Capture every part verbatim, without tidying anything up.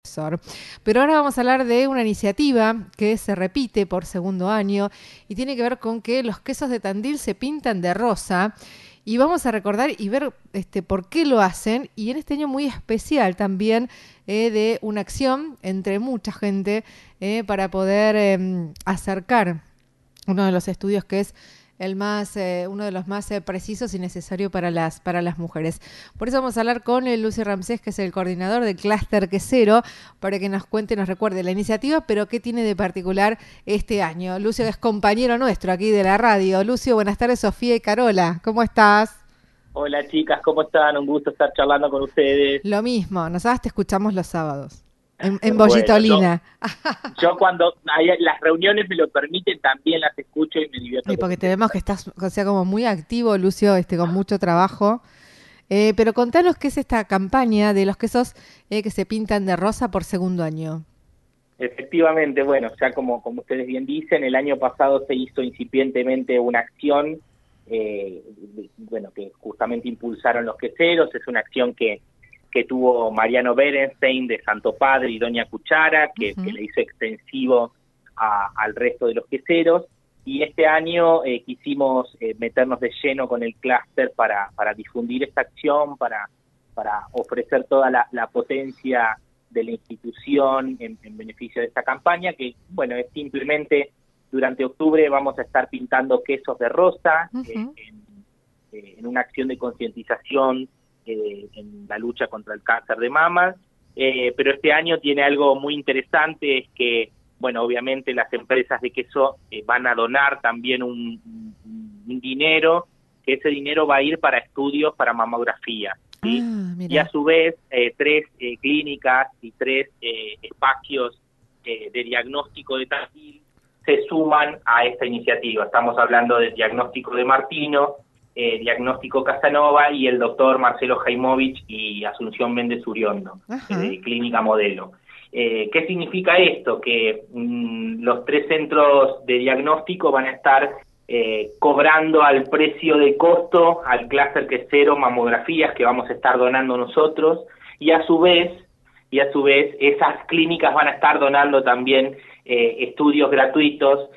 Pero ahora vamos a hablar de una iniciativa que se repite por segundo año y tiene que ver con que los quesos de Tandil se pintan de rosa. Y vamos a recordar y ver este, por qué lo hacen. Y en este año muy especial también eh, de una acción entre mucha gente eh, para poder eh, acercar uno de los estudios que es el más, eh, uno de los más eh, precisos y necesarios para las, para las mujeres. Por eso vamos a hablar con el Lucio Ramsés, que es el coordinador del Clúster Quesero, para que nos cuente, nos recuerde la iniciativa, pero qué tiene de particular este año. Lucio es compañero nuestro aquí de la radio. Lucio, buenas tardes, Sofía y Carola. ¿Cómo estás? Hola chicas, ¿cómo están? Un gusto estar charlando con ustedes. Lo mismo, nosotras te escuchamos los sábados. En, en Bollitolina. Bueno, yo, yo cuando hay, las reuniones me lo permiten, también las escucho y me divierto. Y porque te vemos que estás, o sea, como muy activo, Lucio, este, con mucho trabajo. Eh, pero contanos qué es esta campaña de los quesos eh, que se pintan de rosa por segundo año. Efectivamente, bueno, ya como, como ustedes bien dicen, el año pasado se hizo incipientemente una acción, eh, bueno, que justamente impulsaron los queseros. Es una acción que que tuvo Mariano Berenstein de Santo Padre y Doña Cuchara, que, uh-huh. que le hizo extensivo a, al resto de los queseros, y este año eh, quisimos eh, meternos de lleno con el clúster para, para difundir esta acción, para, para ofrecer toda la, la potencia de la institución en, en beneficio de esta campaña, que bueno, es simplemente durante octubre vamos a estar pintando quesos de rosa, uh-huh. eh, en, eh, en una acción de concientización Eh, en la lucha contra el cáncer de mama, eh, pero este año tiene algo muy interesante, es que, bueno, obviamente las empresas de queso eh, van a donar también un, un, un dinero, que ese dinero va a ir para estudios, para mamografía, ¿sí? Ah, y a su vez, eh, tres eh, clínicas y tres eh, espacios eh, de diagnóstico de Tandil se suman a esta iniciativa. Estamos hablando del diagnóstico de Martino, Eh, diagnóstico Casanova y el doctor Marcelo Jaimovich y Asunción Méndez Uriondo, de Clínica Modelo. Eh, ¿Qué significa esto? Que mmm, los tres centros de diagnóstico van a estar eh, cobrando al precio de costo al clúster quesero mamografías que vamos a estar donando nosotros, y a su vez, y a su vez esas clínicas van a estar donando también eh, estudios gratuitos,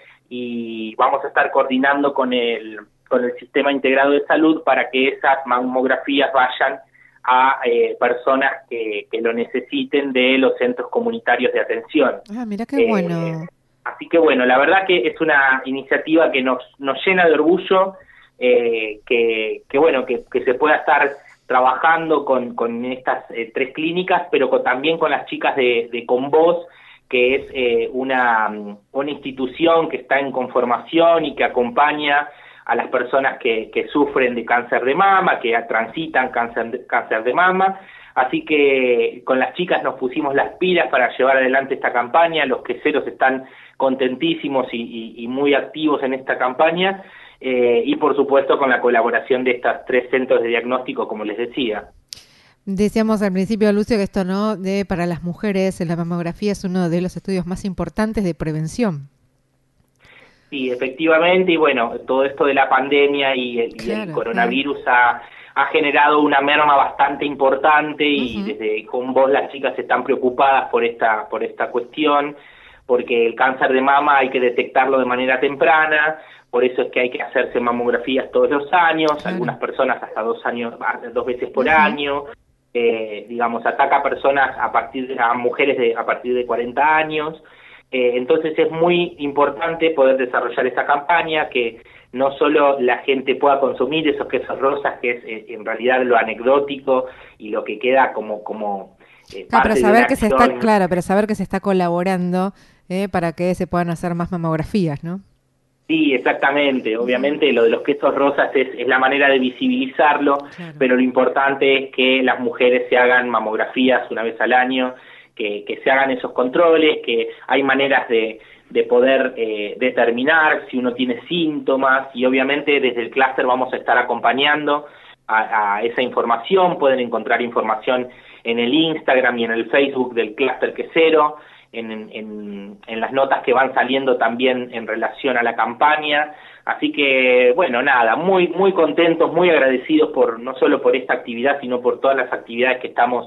y vamos a estar coordinando con el con el Sistema Integrado de Salud para que esas mamografías vayan a eh, personas que, que lo necesiten de los centros comunitarios de atención. Ah, mira qué eh, bueno. Así que bueno, la verdad que es una iniciativa que nos, nos llena de orgullo, eh, que, que bueno, que, que se pueda estar trabajando con, con estas eh, tres clínicas, pero con, también con las chicas de, de Con Vos, que es eh, una, una institución que está en conformación y que acompaña a las personas que, que sufren de cáncer de mama, que transitan cáncer de, cáncer de mama. Así que con las chicas nos pusimos las pilas para llevar adelante esta campaña. Los queseros están contentísimos y, y, y muy activos en esta campaña, eh, y por supuesto con la colaboración de estos tres centros de diagnóstico, como les decía. Decíamos al principio, Lucio, que esto no de para las mujeres, la mamografía es uno de los estudios más importantes de prevención. Sí, efectivamente, y bueno, todo esto de la pandemia y el, claro, y el coronavirus claro. ha, ha generado una merma bastante importante, y uh-huh. desde Con Vos las chicas están preocupadas por esta, por esta cuestión, porque el cáncer de mama hay que detectarlo de manera temprana, por eso es que hay que hacerse mamografías todos los años, claro. algunas personas hasta dos años, dos veces por uh-huh. año, eh, digamos, ataca a personas a partir de, a mujeres de, a partir de cuarenta años. Eh, entonces es muy importante poder desarrollar esta campaña, que no solo la gente pueda consumir esos quesos rosas, que es eh, en realidad lo anecdótico y lo que queda como como eh, claro, parte pero saber de que se está claro, pero saber que se está colaborando eh, para que se puedan hacer más mamografías, ¿no? Sí, exactamente. Obviamente lo de los quesos rosas es, es la manera de visibilizarlo, claro. pero lo importante es que las mujeres se hagan mamografías una vez al año, que, que se hagan esos controles, que hay maneras de, de poder eh, determinar si uno tiene síntomas, y obviamente desde el clúster vamos a estar acompañando a, a esa información. Pueden encontrar información en el Instagram y en el Facebook del Clúster Quesero, en, en, en las notas que van saliendo también en relación a la campaña. Así que, bueno, nada, muy muy contentos, muy agradecidos por no solo por esta actividad, sino por todas las actividades que estamos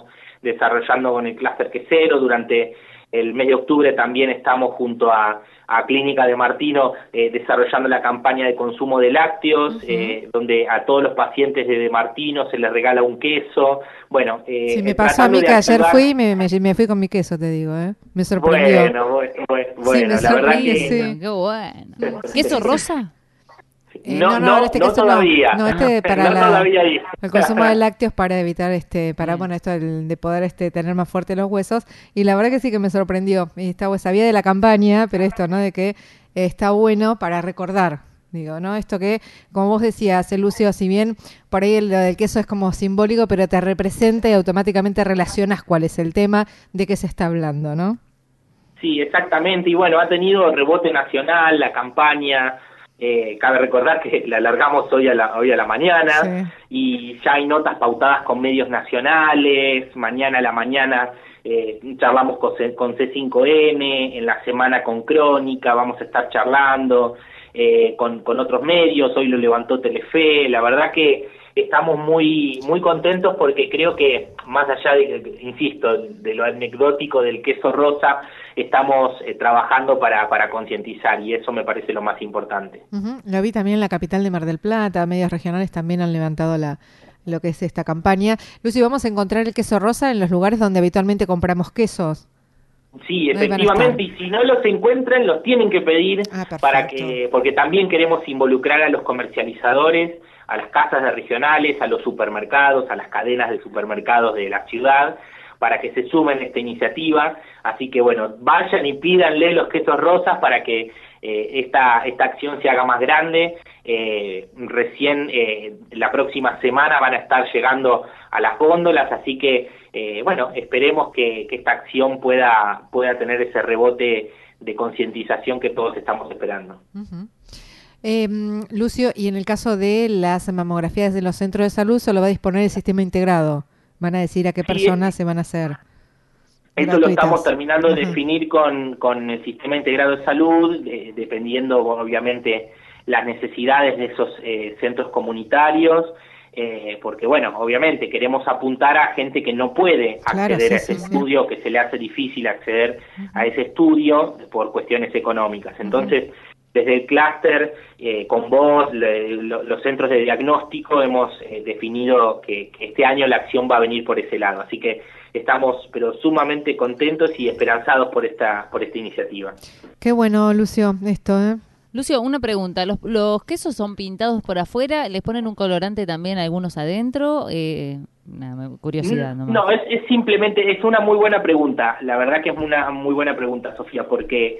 desarrollando con el clúster quesero. Durante el mes de octubre también estamos junto a, a Clínica de Martino eh, desarrollando la campaña de consumo de lácteos, uh-huh. eh, donde a todos los pacientes de De Martino se les regala un queso. Bueno, eh, sí, me pasó a mí que ayer ayudar... fui y me, me, me fui con mi queso, te digo, ¿eh? Me sorprendió. Bueno, bueno, bueno, sí, bueno la verdad que... Sí. Qué bueno. ¿Queso rosa? Eh, no, no, no, en este no caso todavía. No, no este para no la, todavía el consumo de lácteos para evitar, este, para, bueno, esto de, de poder este tener más fuerte los huesos. Y la verdad que sí que me sorprendió. Y está, sabía de la campaña, pero esto, ¿no? De que eh, está bueno para recordar. Digo, ¿no? Esto que, como vos decías, Lucio, si bien por ahí el del queso es como simbólico, pero te representa y automáticamente relacionas cuál es el tema de qué se está hablando, ¿no? Sí, exactamente. Y bueno, ha tenido rebote nacional la campaña. Eh, cabe recordar que la alargamos hoy a la, hoy a la mañana, sí. Y ya hay notas pautadas con medios nacionales. Mañana a la mañana eh, charlamos con, C, con C cinco N, en la semana con Crónica, vamos a estar charlando eh, con, con otros medios. Hoy lo levantó Telefe. La verdad que estamos muy muy contentos porque creo que, más allá de, insisto, de lo anecdótico del queso rosa, estamos eh, trabajando para, para concientizar, y eso me parece lo más importante. Uh-huh. Lo vi también en la capital de Mar del Plata, medios regionales también han levantado la lo que es esta campaña. Lucy, ¿vamos a encontrar el queso rosa en los lugares donde habitualmente compramos quesos? Sí, efectivamente, y si no los encuentran, los tienen que pedir, ah, para que, porque también queremos involucrar a los comercializadores, a las casas de regionales, a los supermercados, a las cadenas de supermercados de la ciudad, para que se sumen a esta iniciativa. Así que bueno, vayan y pídanle los quesos rosas para que eh, esta esta acción se haga más grande. Eh, recién eh, la próxima semana van a estar llegando a las góndolas, así que eh, bueno, esperemos que, que esta acción pueda pueda tener ese rebote de concientización que todos estamos esperando. Uh-huh. Eh, Lucio, y en el caso de las mamografías de los centros de salud, solo va a disponer el sistema integrado. Van a decir a qué personas sí, se van a hacer. Esto gratuitas. Lo estamos terminando de uh-huh. definir con, con el sistema integrado de salud, eh, dependiendo obviamente las necesidades de esos eh, centros comunitarios, eh, porque bueno, obviamente queremos apuntar a gente que no puede acceder claro, sí, a ese sí, estudio, sí. que se le hace difícil acceder uh-huh. a ese estudio por cuestiones económicas. Entonces, uh-huh. desde el clúster, eh, con vos, le, lo, los centros de diagnóstico, hemos eh, definido que, que este año la acción va a venir por ese lado. Así que estamos pero sumamente contentos y esperanzados por esta por esta iniciativa. Qué bueno, Lucio, esto, ¿eh? Lucio, una pregunta. ¿Los, los quesos son pintados por afuera? ¿Les ponen un colorante también a algunos adentro? Eh, una curiosidad nomás. No, es, es simplemente, es una muy buena pregunta. La verdad que es una muy buena pregunta, Sofía, porque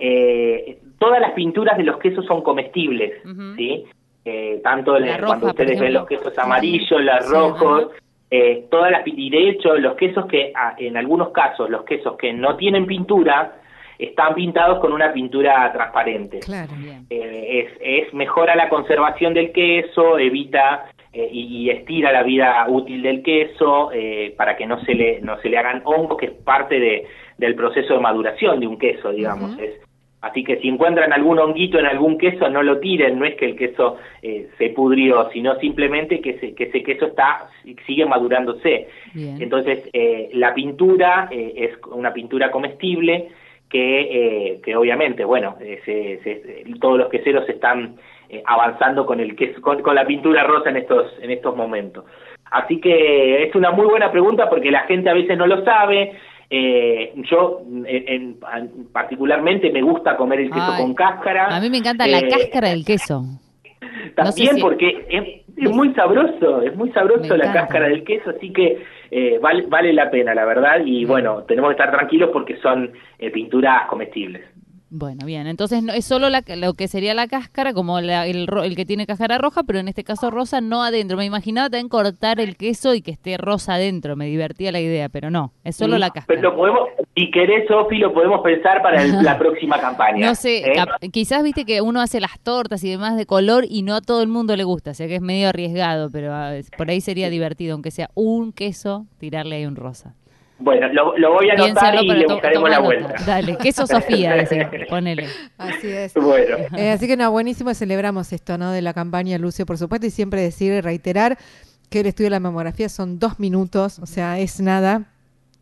eh, todas las pinturas de los quesos son comestibles, uh-huh. ¿sí? Eh, tanto el, roja, cuando ustedes ven los quesos amarillos, uh-huh. los rojos, uh-huh. eh, todas las, y de hecho los quesos que, en algunos casos, los quesos que no tienen pintura, están pintados con una pintura transparente. Claro. Eh, es, es mejora la conservación del queso, evita eh, y, y estira la vida útil del queso eh, para que no se le no se le hagan hongos, que es parte de del proceso de maduración de un queso, digamos. Uh-huh. Es, así que si encuentran algún honguito en algún queso, no lo tiren, no es que el queso eh, se pudrió, sino simplemente que, se, que ese queso está sigue madurándose. Bien. Entonces, eh, la pintura eh, es una pintura comestible, que, eh, que obviamente, bueno, eh, se, se, todos los queseros están eh, avanzando con el queso, con, con la pintura rosa en estos en estos momentos. Así que es una muy buena pregunta porque la gente a veces no lo sabe. Eh, yo en, en, particularmente me gusta comer el queso Ay, con cáscara. A mí me encanta eh, la cáscara del queso. También no sé si... porque es, es muy sabroso, es muy sabroso la cáscara del queso, así que eh, vale, vale la pena, la verdad, y bueno, tenemos que estar tranquilos porque son eh, pinturas comestibles. Bueno, bien, entonces no, es solo la, lo que sería la cáscara, como la, el, el que tiene cáscara roja, pero en este caso rosa, no adentro. Me imaginaba también cortar el queso y que esté rosa adentro, me divertía la idea, pero no, es solo sí, la cáscara. Pero lo podemos, si querés, Sofi, lo podemos pensar para el, la próxima campaña. No sé, ¿eh? cap, quizás viste que uno hace las tortas y demás de color y no a todo el mundo le gusta, o sea que es medio arriesgado, pero uh, por ahí sería divertido, aunque sea un queso, tirarle ahí un rosa. Bueno, lo, lo voy a anotar y le buscaremos la vuelta. Nota. Dale, queso Sofía, decir, ponele. Así es. Bueno. Eh, así que no, buenísimo, celebramos esto, ¿no? De la campaña, Lucio, por supuesto, y siempre decir y reiterar que el estudio de la mamografía son dos minutos, o sea, es nada.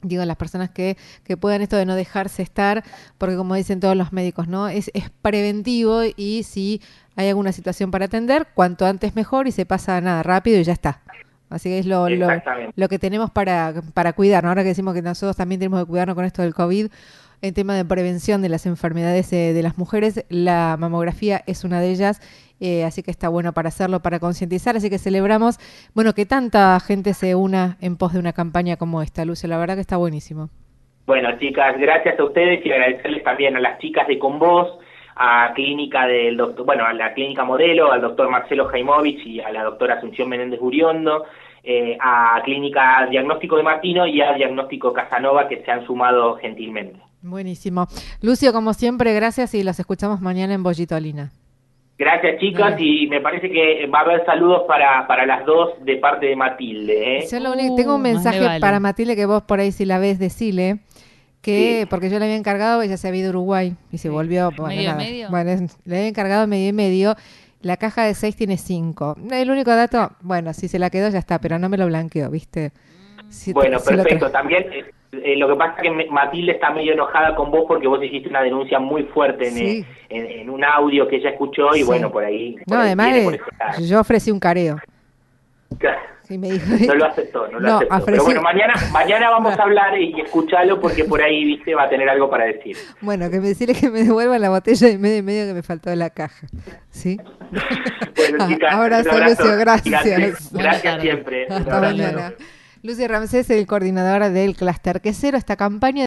digo, las personas que, que puedan esto de no dejarse estar, porque como dicen todos los médicos, ¿no? Es, es preventivo y si hay alguna situación para atender, cuanto antes mejor y se pasa nada rápido y ya está. Así que es lo, lo, lo que tenemos para, para cuidarnos. Ahora que decimos que nosotros también tenemos que cuidarnos con esto del COVID, en tema de prevención de las enfermedades eh, de las mujeres, la mamografía es una de ellas, eh, así que está bueno para hacerlo, para concientizar. Así que celebramos, bueno, que tanta gente se una en pos de una campaña como esta, Lucio. La verdad que está buenísimo. Bueno, chicas, gracias a ustedes y agradecerles también a las chicas de Con Vos, a clínica del doctor, bueno, a la clínica Modelo, al doctor Marcelo Jaimovich y a la doctora Asunción Menéndez Buriondo, eh, a clínica Diagnóstico de Martino y a Diagnóstico Casanova, que se han sumado gentilmente. Buenísimo. Lucio, como siempre, gracias y los escuchamos mañana en Bollitolina. Gracias, chicas, Bien. Y me parece que va a haber saludos para, para las dos de parte de Matilde. ¿eh? Yo lo único, tengo un mensaje uh, vale. para Matilde que vos por ahí si la ves decile. Que, sí. Porque yo le había encargado, ella se había ido a Uruguay y se sí. volvió. Bueno, ¿Medio nada. y medio? Bueno, le había encargado medio y medio. La caja de seis tiene cinco. El único dato, bueno, si se la quedó ya está, pero no me lo blanqueó, ¿viste? Si bueno, te, perfecto. También eh, lo que pasa es que Matilde está medio enojada con vos porque vos hiciste una denuncia muy fuerte en, sí. en, en un audio que ella escuchó y sí. bueno, por ahí. Por no, ahí además, de, por yo ofrecí un careo. Y me dijo, no lo aceptó, no lo no, aceptó. Ofrecí... Pero bueno, mañana mañana vamos a hablar y escucharlo porque por ahí, viste, va a tener algo para decir. Bueno, que me decirle que me devuelva la botella y medio y medio que me faltó de la caja. ¿Sí? Bueno, chicas, abrazo, un abrazo, Lucio, gracias. Gracias, gracias siempre. Hasta mañana. Lucio Ramsés, el coordinador del Clúster Quesero, esta campaña